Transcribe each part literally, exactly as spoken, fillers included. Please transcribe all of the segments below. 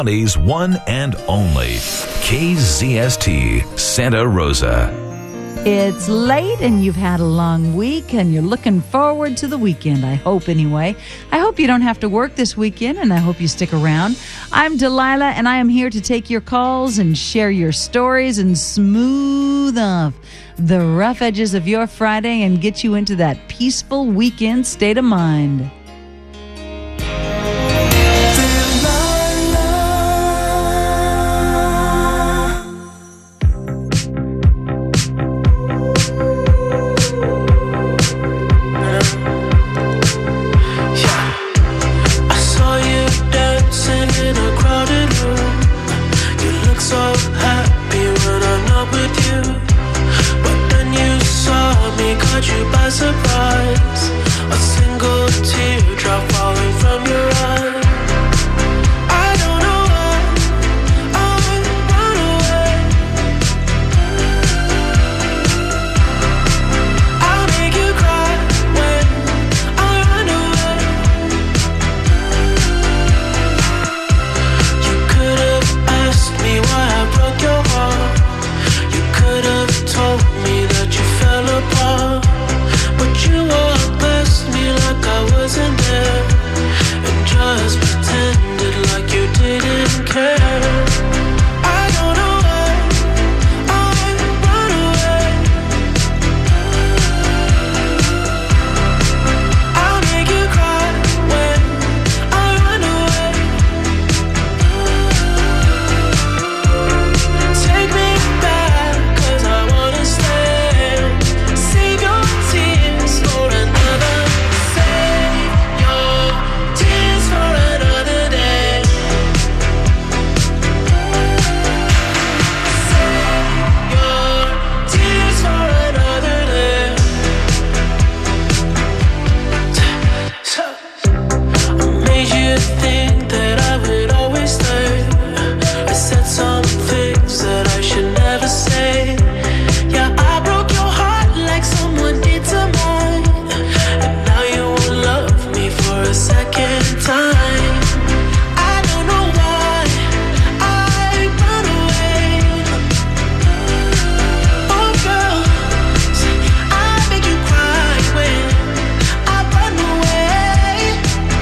County's one and only K Z S T Santa Rosa. It's late and you've had a long week and you're looking forward to the weekend, I hope anyway. I hope you don't have to work this weekend and I hope you stick around. I'm Delilah and I am here to take your calls and share your stories and smooth off the rough edges of your Friday and get you into that peaceful weekend state of mind. Surprise, a single teardrop falling from your eye. I don't know why I run away. I'll make you cry when I run away. You could have asked me why I broke your heart. You could have told me that you fell apart. But you walked past me like I wasn't there and just pretended like you didn't care. I don't know why I run away. I'll make you cry when I run away. Take me back, 'cause I wanna stay. Save your tears for another. Save your tears for another day. Save your tears for another day. So, I made you think that I would always stay. I said some things that I should never say. Yeah, I broke your heart like someone did to mine. And now you won't love me for a second time. I don't know why I run away. Oh girl, I make you cry when I run away.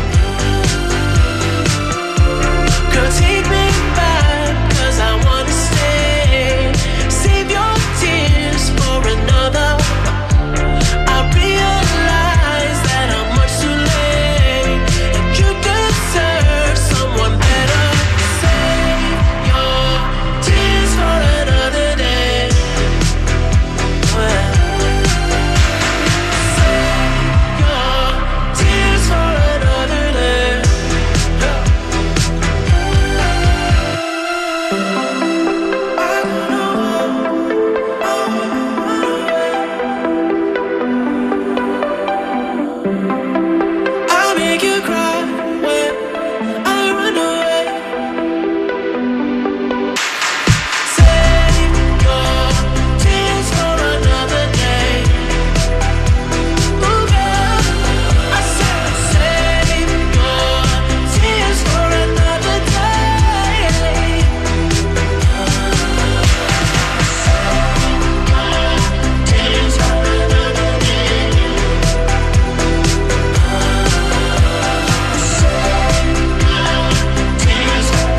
Girl, take me back, 'cause I wanna stay. Save your tears for another. I realize that I'm much too late, and you deserve someone better. Save your tears for another day. Save your tears for another day. I don't know why I run away. I'll make you cry when I run away. Save your tears for another day. Ooh, girl, I said save your tears for another day. Tears for another day. Tears for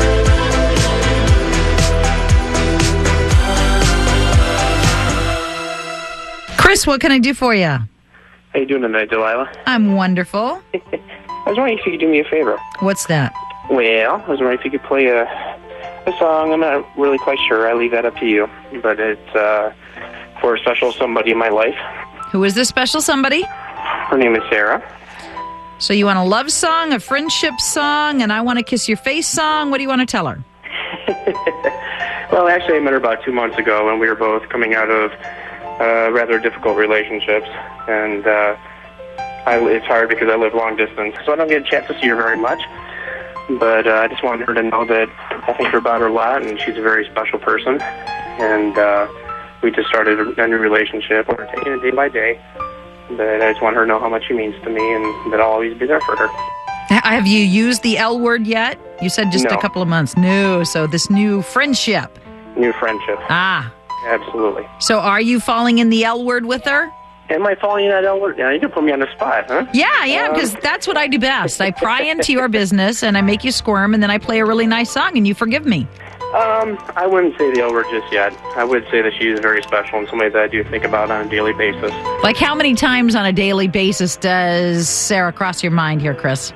Chris, what can I do for you? How you doing tonight, Delilah? I'm wonderful. I was wondering if you could do me a favor. What's that? Well, I was wondering if you could play a, a song. I'm not really quite sure. I leave that up to you. But it's uh, for a special somebody in my life. Who is this special somebody? Her name is Sarah. So you want a love song, a friendship song, and I want to kiss your face song? What do you want to tell her? Well, actually, I met her about two months ago, and we were both coming out of uh, rather difficult relationships. And uh, I, it's hard because I live long distance, so I don't get a chance to see her very much. But uh, I just wanted her to know that I think about her a lot, and she's a very special person. And uh, we just started a new relationship. We're taking it day by day. But I just want her to know how much she means to me and that I'll always be there for her. Have you used the L word yet? You said just No. a couple of months. No. So this new friendship. New friendship. Ah. Absolutely. So are you falling in the L word with her? Am I falling in that L word? Yeah, you can put me on the spot, huh? Yeah, yeah, Um, because that's what I do best. I pry into your business and I make you squirm, and then I play a really nice song and you forgive me. Um, I wouldn't say the L word just yet. I would say that she is very special and somebody that I do think about on a daily basis. Like how many times on a daily basis does Sarah cross your mind here, Chris?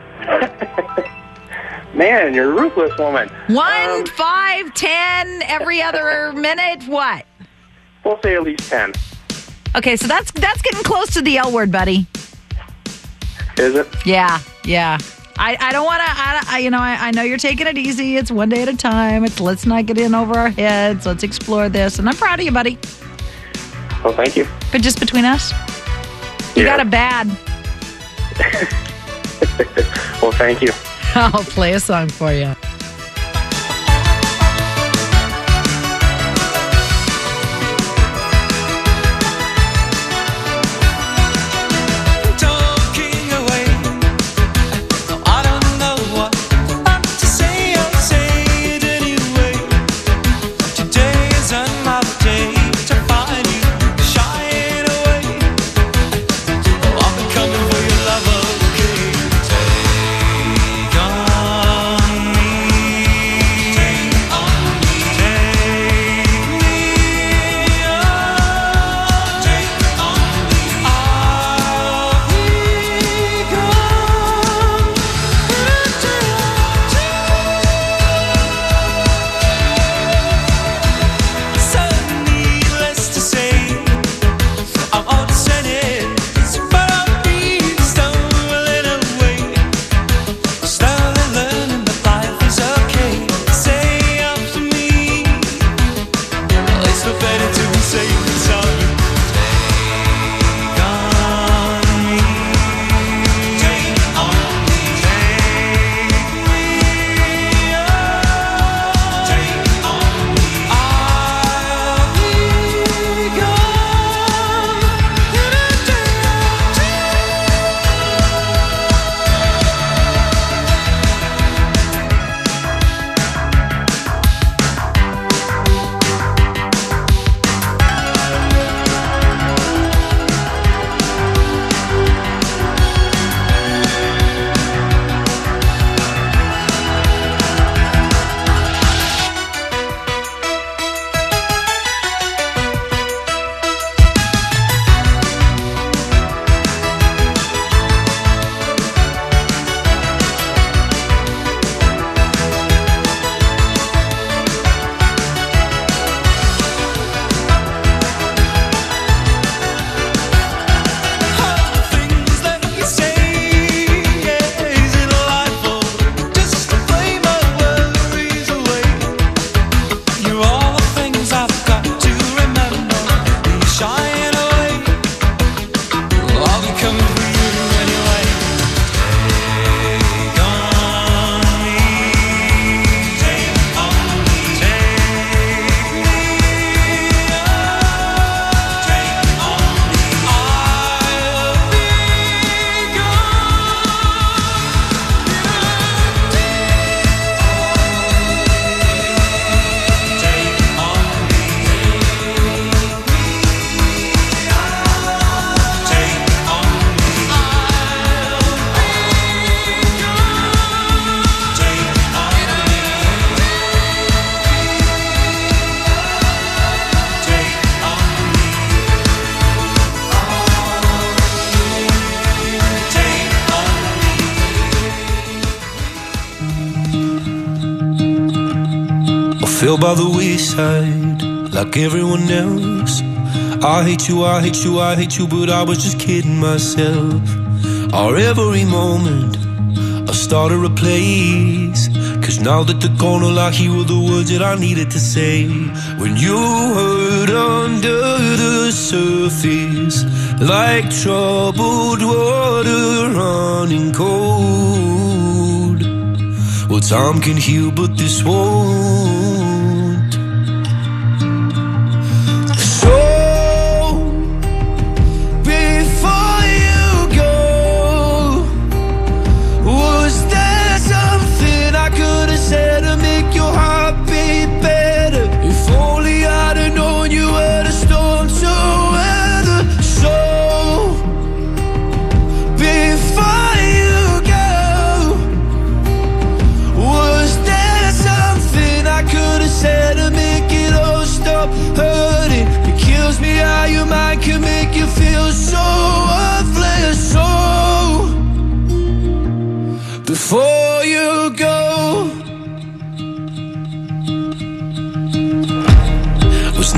Man, you're a ruthless woman. One, Um, five, ten, every other minute? What? We'll say at least ten. Okay, so that's that's getting close to the L word, buddy. Is it? Yeah, yeah. I, I don't want to, I, I, you know, I, I know you're taking it easy. It's one day at a time. It's let's not get in over our heads. Let's explore this. And I'm proud of you, buddy. Well, thank you. But just between us, you Yeah. got a bad. Well, thank you. I'll play a song for you. Talking away, I don't know what to say. I'll say it anyway. Today is another day to find you shying away. Oh, I've been coming for your love, okay? Take on me, take on me, take me on, take on me. I'll be gone. Suddenly, needless to say, I'm all descended, but I'm free, stumbling away, slowly learning that life is okay. Say after me, it's not better to be safe than sorry. Take on me, take on me, take me on, take on me. I'll be gone in a day or two. All the things that you say, is it a lie for just to play my worries away? You're all the things I've got to remember. You're shying away. I'll be coming for you anyway. Take on me, take on me, take me on, take on me. I'll be I fell by the wayside like everyone else. I hate you, I hate you, I hate you, but I was just kidding myself. Our every moment I started a place, cause now that they're gone, all I hear were the words that I needed to say. When you hurt under the surface, like troubled water running cold. Well, time can heal, but this won't. So, before you go, was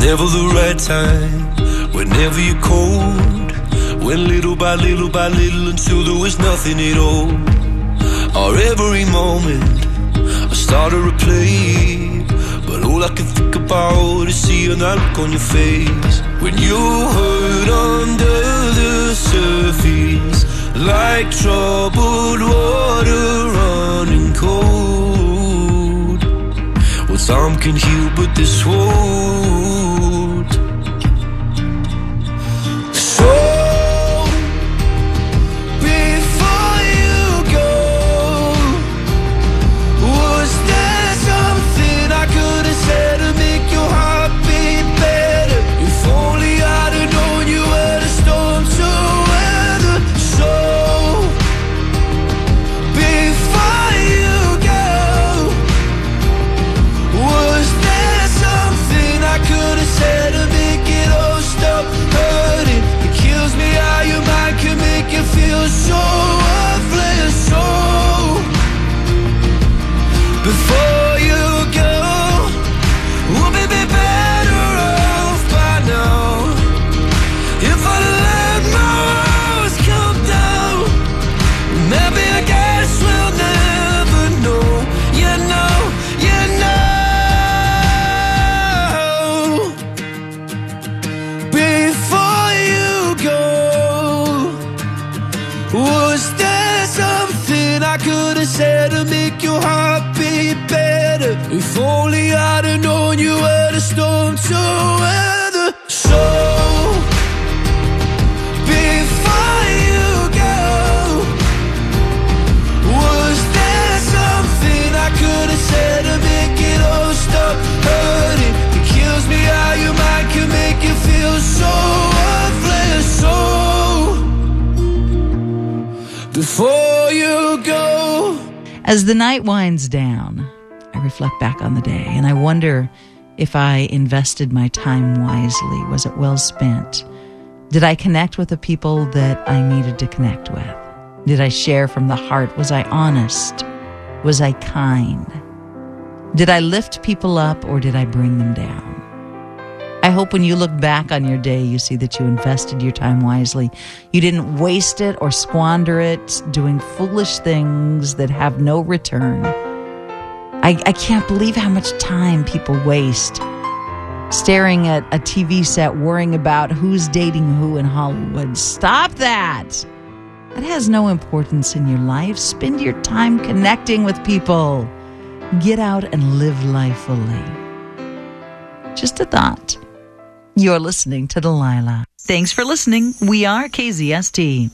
never the right time, whenever you're cold. Went little by little by little until there was nothing at all. Or every moment I started to play, but all I can think about is seeing that look on your face. When you hurt under the surface, like troubled water running cold. Well, time can heal, but this won't. So before you go, we'll be better off by now. If I let my walls come down, maybe I guess we'll never know. You know, you know. Before you go, was there something I could have said to make your heart beat better? If only I'd have known you were the storm to weather. So before you go, was there something I could have said to make it all stop hurting? It kills me how your mind can make you feel so worthless. So before you go. As the night winds down, I reflect back on the day, and I wonder if I invested my time wisely. Was it well spent? Did I connect with the people that I needed to connect with? Did I share from the heart? Was I honest? Was I kind? Did I lift people up, or did I bring them down? I hope when you look back on your day, you see that you invested your time wisely. You didn't waste it or squander it doing foolish things that have no return. I, I can't believe how much time people waste staring at a T V set, worrying about who's dating who in Hollywood. Stop that. That has no importance in your life. Spend your time connecting with people. Get out and live life fully. Just a thought. You're listening to Delilah. Thanks for listening. We are K Z S T.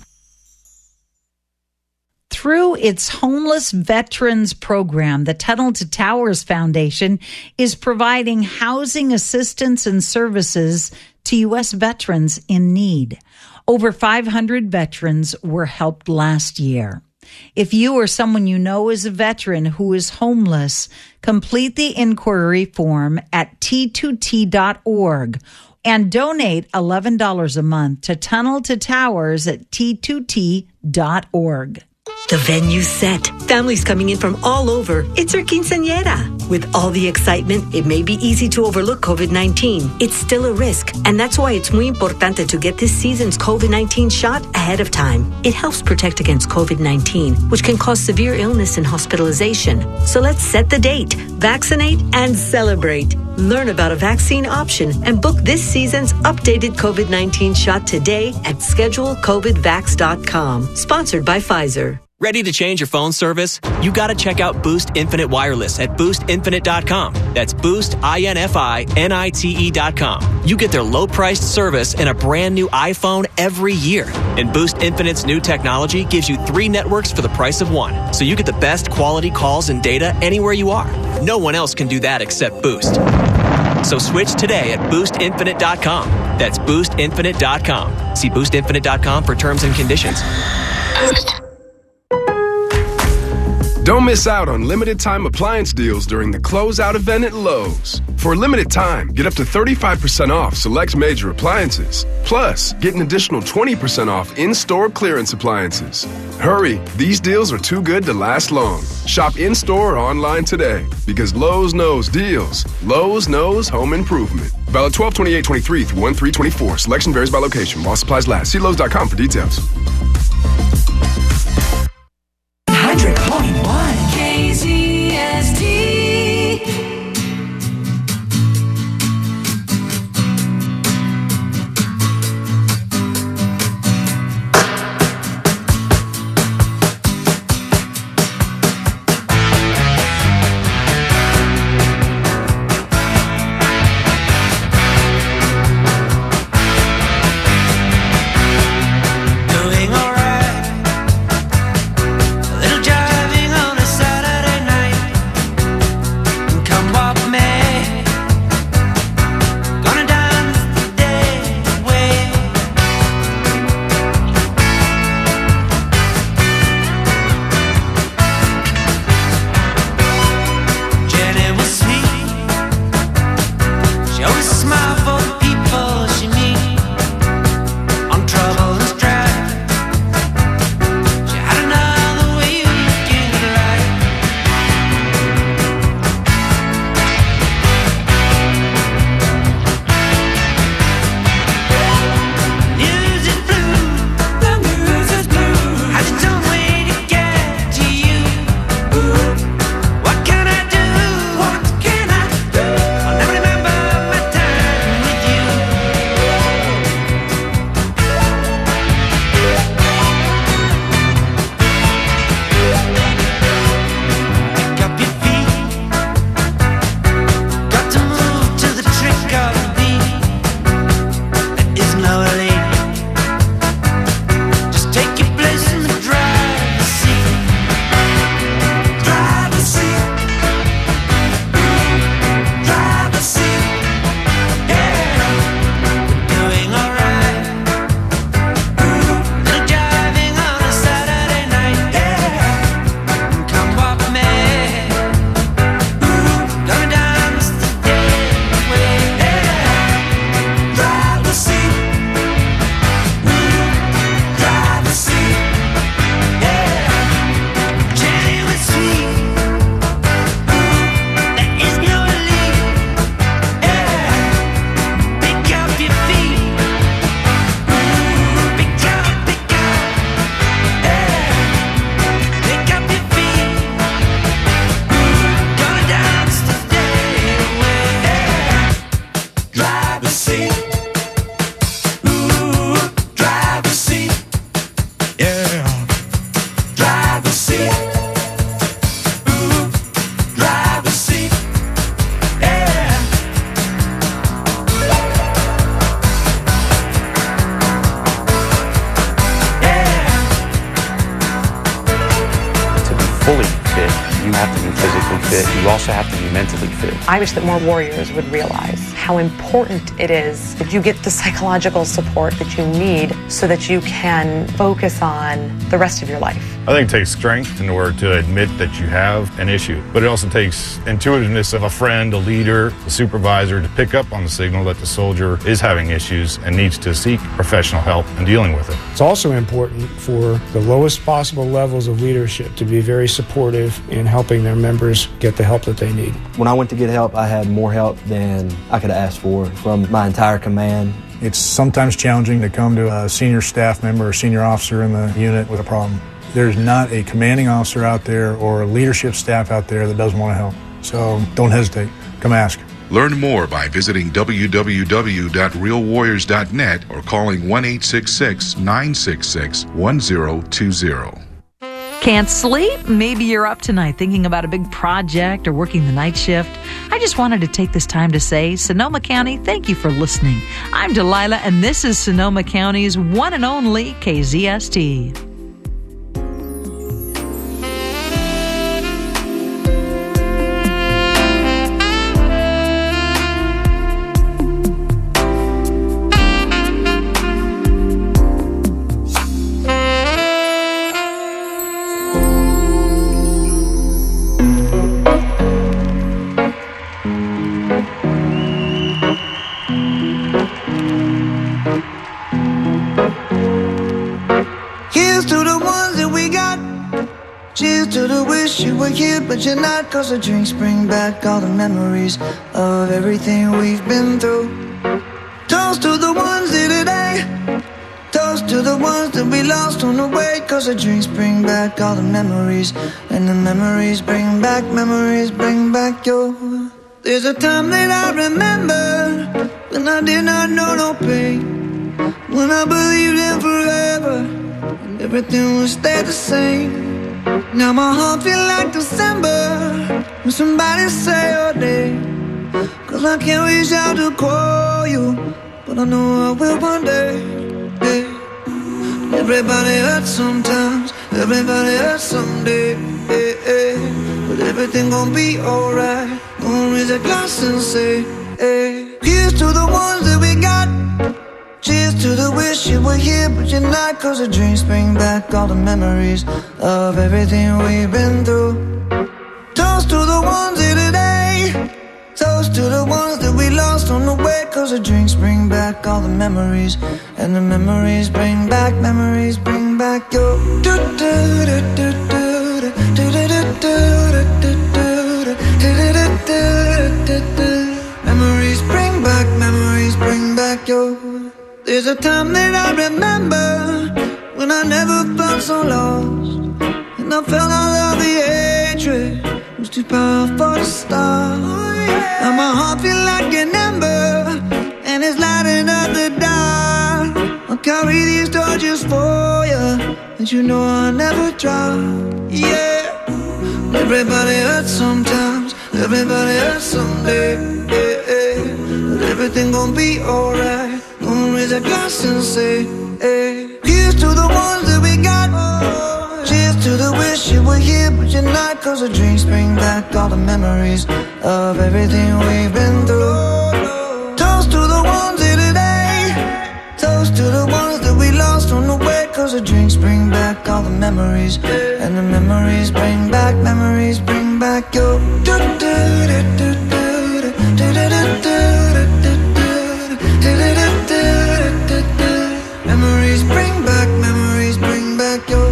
Through its Homeless Veterans Program, the Tunnel to Towers Foundation is providing housing assistance and services to U S veterans in need. Over five hundred veterans were helped last year. If you or someone you know is a veteran who is homeless, complete the inquiry form at T two T dot org and donate eleven dollars a month to Tunnel to Towers at T two T dot org. The venue's set. Families coming in from all over. It's our quinceañera. With all the excitement, it may be easy to overlook COVID nineteen. It's still a risk, and that's why it's muy importante to get this season's COVID nineteen shot ahead of time. It helps protect against COVID nineteen, which can cause severe illness and hospitalization. So let's set the date, vaccinate, and celebrate. Learn about a vaccine option and book this season's updated COVID nineteen shot today at schedule covid vax dot com. Sponsored by Pfizer. Ready to change your phone service? You got to check out Boost Infinite Wireless at boost infinite dot com. That's Boost, I N F I N I T E dot com. You get their low-priced service and a brand new iPhone every year. And Boost Infinite's new technology gives you three networks for the price of one. So you get the best quality calls and data anywhere you are. No one else can do that except Boost. So switch today at boost infinite dot com. That's boost infinite dot com. See boost infinite dot com for terms and conditions. Don't miss out on limited time appliance deals during the closeout event at Lowe's. For a limited time, get up to thirty-five percent off select major appliances. Plus, get an additional twenty percent off in-store clearance appliances. Hurry, these deals are too good to last long. Shop in-store or online today because Lowe's knows deals. Lowe's knows home improvement. Valid twelve twenty-eight twenty-three through one three twenty-four. Selection varies by location. While supplies last. See Lowe's dot com for details. one hundred point one K Z S T. You also have to be mentally fit. I wish that more warriors would realize how important it is that you get the psychological support that you need so that you can focus on the rest of your life. I think it takes strength in order to admit that you have an issue, but it also takes intuitiveness of a friend, a leader, a supervisor to pick up on the signal that the soldier is having issues and needs to seek professional help in dealing with it. It's also important for the lowest possible levels of leadership to be very supportive in helping their members get the help that they need. When I went to get help, I had more help than I could have asked for from my entire command. It's sometimes challenging to come to a senior staff member or senior officer in the unit with a problem. There's not a commanding officer out there or a leadership staff out there that doesn't want to help. So don't hesitate. Come ask. Learn more by visiting w w w dot real warriors dot net or calling one eight six six, nine six six, one zero two zero. Can't sleep? Maybe you're up tonight thinking about a big project or working the night shift. I just wanted to take this time to say, Sonoma County, thank you for listening. I'm Delilah, and this is Sonoma County's one and only K Z S T. but you're not. Cause the drinks bring back all the memories of everything we've been through. Toast to the ones here today. Toast to the ones that we lost on the way. Cause the drinks bring back all the memories. And the memories bring back, memories bring back your. There's a time that I remember when I did not know no pain, when I believed in forever and everything would stay the same. Now my heart feel like December when somebody say your name. Cause I can't reach out to call you, but I know I will one day. Yeah. Everybody hurts sometimes, everybody hurts someday. Yeah, yeah. But everything gon' be alright. Gonna raise a glass and say, hey. Here's to the ones that we got. Cheers to the wish you were here, but you're not. Cause the drinks bring back all the memories of everything we've been through. Toast to the ones here today. Toast to the ones that we lost on the way. Cause the drinks bring back all the memories. And the memories bring back, memories bring back your. Memories bring back, memories bring back your. There's a time that I remember when I never felt so lost, and I felt all of the hatred was too powerful to stop. Now my heart feel like an ember, and it's lighting up the dark. I'll carry these torches for you, and you know I'll never drop. Yeah. Everybody hurts sometimes, everybody hurts someday. Yeah, yeah. But everything gon' be alright. Gonna raise a glass and say, hey. Here's to the ones that we got. Cheers to the wish you were here, but you're not. Cause the drinks bring back all the memories of everything we've been through. Toast to the ones here today. Toast to the ones that we lost on the way. Cause the drinks bring back all the memories. And the memories bring back, memories bring back your. Memories bring back, memories bring back your.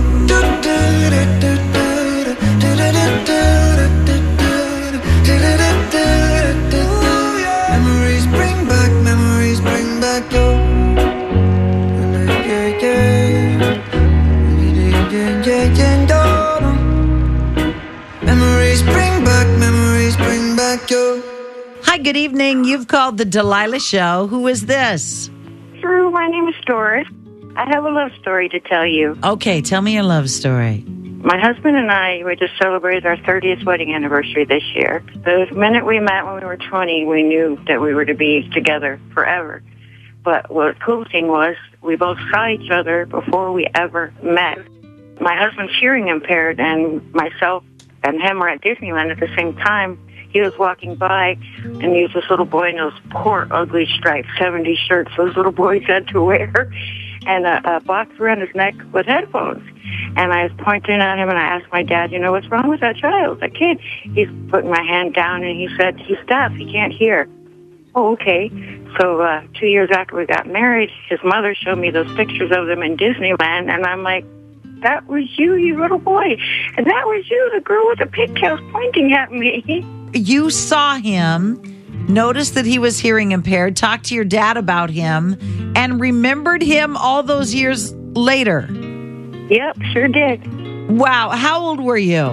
Memories bring back, memories bring back your. Memories bring back, memories bring back your. Hi, good evening. You've called the Delilah Show. Who is this? Drew, my name is Doris. I have a love story to tell you. Okay, tell me your love story. My husband and I, we just celebrated our thirtieth wedding anniversary this year. The minute we met when we were twenty, we knew that we were to be together forever. But what the cool thing was, we both saw each other before we ever met. My husband's hearing impaired, and myself and him were at Disneyland at the same time. He was walking by, and he was this little boy in those poor, ugly striped seventies shirts those little boys had to wear, and a, a box around his neck with headphones. And I was pointing at him, and I asked my dad, you know, what's wrong with that child, that kid? He's putting my hand down, and he said, he's deaf, he can't hear. Oh, okay. So uh, two years after we got married, his mother showed me those pictures of them in Disneyland, and I'm like, that was you, you little boy. And that was you, the girl with the pigtails pointing at me. You saw him, noticed that he was hearing impaired, talked to your dad about him, and remembered him all those years later. Yep, sure did. Wow. How old were you?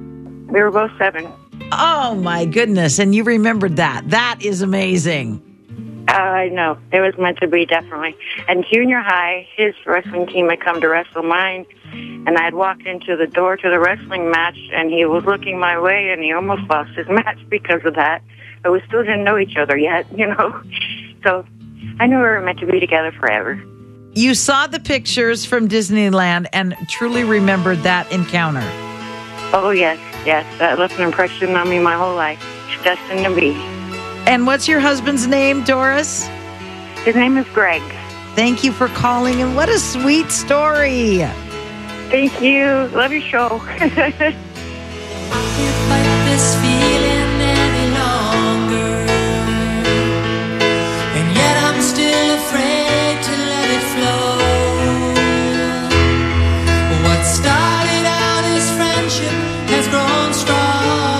We were both seven. Oh, my goodness. And you remembered that. That is amazing. Uh, I know. It was meant to be, definitely. And junior high, his wrestling team had come to wrestle mine, and I had walked into the door to the wrestling match, and he was looking my way, and he almost lost his match because of that. But we still didn't know each other yet, you know. So I knew we were meant to be together forever. You saw the pictures from Disneyland and truly remembered that encounter. Oh, yes, yes. That left an impression on me my whole life. It's destined to be. And what's your husband's name, Doris? His name is Greg. Thank you for calling, and what a sweet story. Thank you. Love your show. Fight this feeling any longer, and yet I'm still afraid to let it flow. What started out as friendship has grown strong.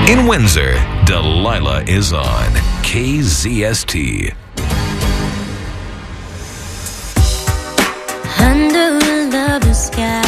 In Windsor, Delilah is on K Z S T. Under a lover's sky,